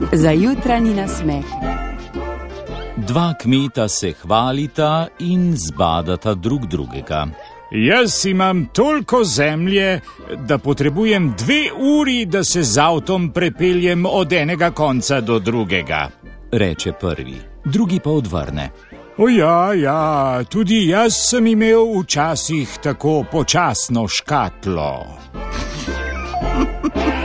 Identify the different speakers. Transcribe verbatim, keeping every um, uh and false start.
Speaker 1: Za jutranji nasmeh.
Speaker 2: Dva kmeta se hvalita in zbadata drug drugega.
Speaker 3: Jaz imam toliko zemlje, da potrebujem dve uri, da se z avtom prepeljem od enega konca do drugega,
Speaker 2: reče prvi, drugi pa odvrne.
Speaker 3: O ja, ja, tudi jaz sem imel včasih tako počasno škatlo.